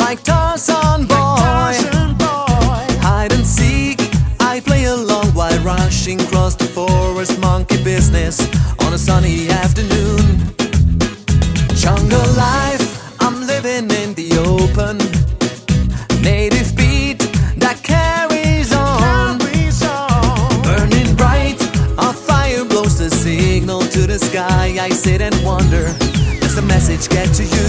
like Tarzan boy. Hide and seek, I play along while rushing across the forest. Monkey business on a sunny afternoon. Jungle life, I'm living in the open. Native beat that carries on. Burning bright, a fire blows the signal to the sky. I sit and wonder, does the message get to you?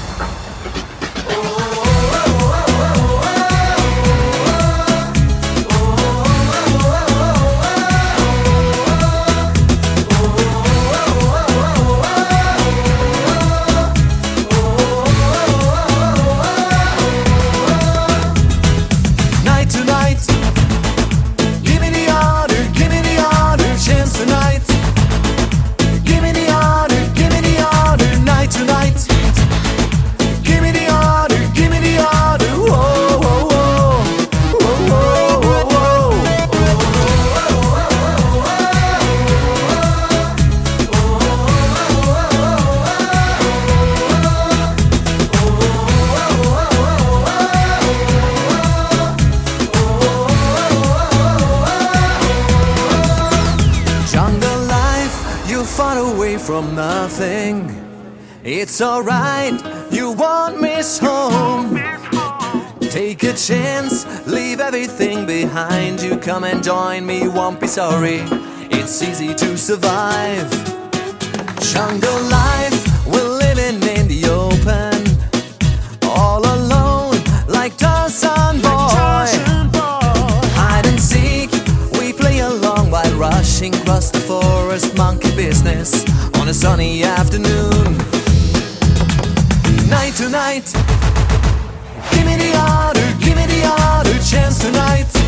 Far away from nothing. It's alright, you won't miss home. Take a chance, leave everything behind you. Come and join me, won't be sorry. It's easy to survive. Jungle life, we're living in the open. All alone, like Tarzan boy. Hide and seek, we play along while rushing across the forest. Monkey business on a sunny afternoon. Night to night, give me the other chance tonight.